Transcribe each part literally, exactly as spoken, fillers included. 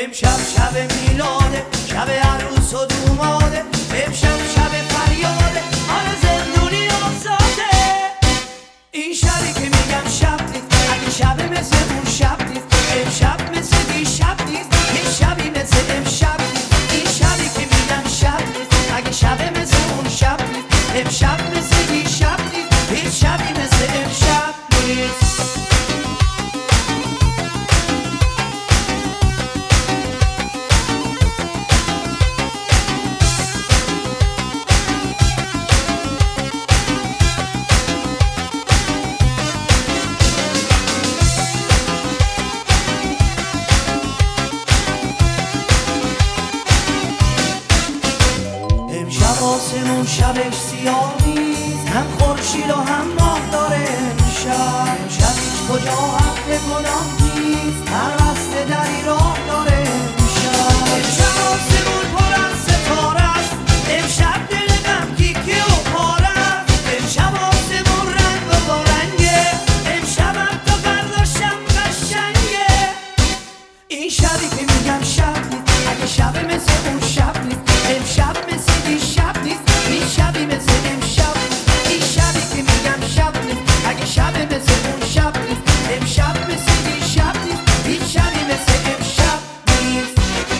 امشب شب میلاده، شب عروس و دوماده، امشب شب فریاده، آره زندونی آزاده. این شبی که میگم شب نیست، اگه شب مثل اون شب نیست، امشب مثل دیشب نیست، هیچ شبی مثل امشب نیست. این شبی که میگم شب نیست، اگه شب مثل اون شب نیست، امشب مثل دیشب نیست، هیچ شبی مثل امشب نیست. آسمون شبش سیاه نیست، هم خورشید و هم ماه داره امشب. امشب هیچ کجا حق گناه نیست، هر قصد دری راه داره امشب. امشب آسمون پر از ستاره است، امشب دل غم کیکی و پاره است. امشب آسمون رنگ و بارنگه، امشب هم تا فردا شب قشنگه. این شبی که میگم شب نیست، اگه شب مثل اون شب نیست، امشب مثل دیشب نیست، هیچ شبی مثل امشب نیست. این شبی که میگم شب نیست، اگه شب مثل اون شب نیست، امشب مثل دیشب نیست، هیچ شبی مثل امشب نیست.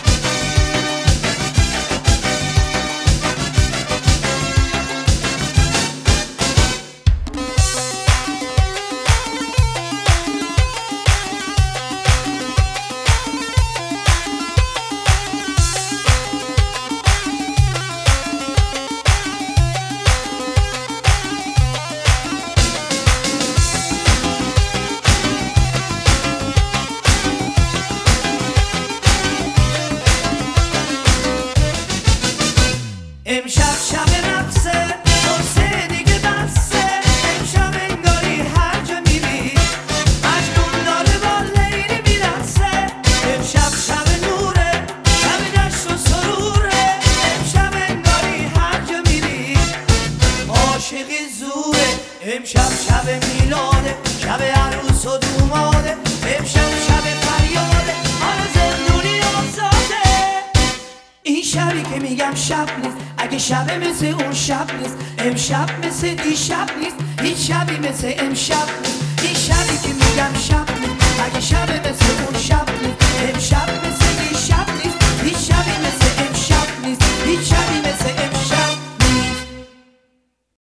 امشب شب نفسه، قرصه دیگه بسته، امشب انگاری هر جا میری مجنون داره با لیلی میرسه. امشب شب نوره، شب جشن و سروره، امشب انگاری هر جا میری عاشقی زوره. امشب شب میلاده، شب عروس و دوماده، امشب شب فریاده، آره زندونی آزاده. این شبی که میگم شب نیست، اگه شب مثل اون شب نیست، امشب مثل دیشب نیست، هیچ شبی مثل امشب نیست. این شبی که میگم شب نیست، اگه شب مثل اون شب نیست، امشب مثل دیشب نیست، هیچ شبی مثل امشب نیست، هیچ شبی